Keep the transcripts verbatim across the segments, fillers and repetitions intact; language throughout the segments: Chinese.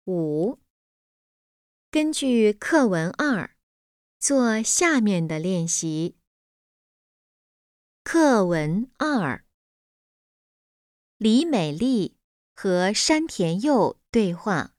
五、根据课文二做下面的练习。课文二，李美丽和山田佑对话。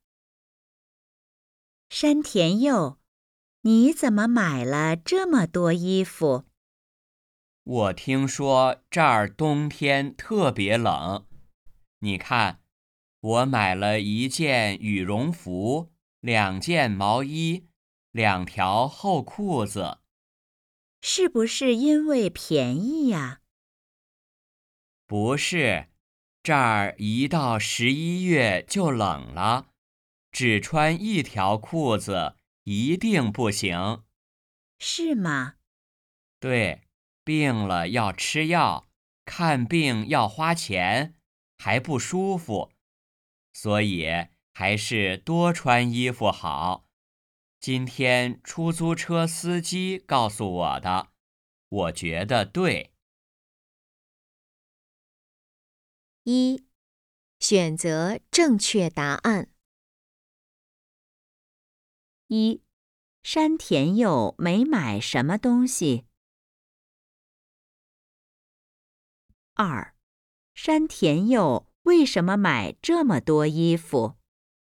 山田佑，你怎么买了这么多衣服？ 我听说这儿冬天特别冷，你看，我买了一件羽绒服，两件毛衣，两条厚裤子。 是不是因为便宜呀？ 不是，这儿一到十一月就冷了，只穿一条裤子一定不行。 是吗？ 对，病了要吃药，看病要花钱，还不舒服，所以还是多穿衣服好。今天出租车司机告诉我的，我觉得对。 一、选择正确答案。 一、山田佑没买什么东西。二、山田佑为什么买这么多衣服？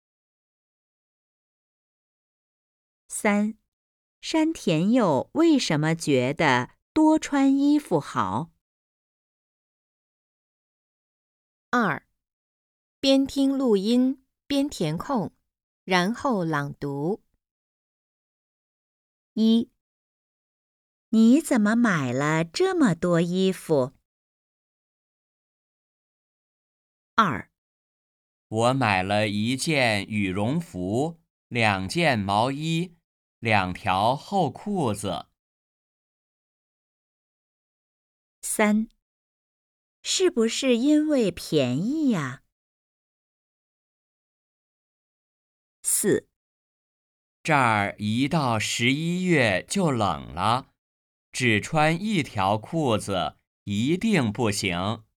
三、山田佑为什么觉得多穿衣服好？ 二、边听录音边填空，然后朗读。 一、你怎么买了这么多衣服？二、 我买了一件羽绒服，两件毛衣，两条厚裤子。 三、是不是因为便宜呀？四、 这儿一到十一月就冷了，只穿一条裤子一定不行。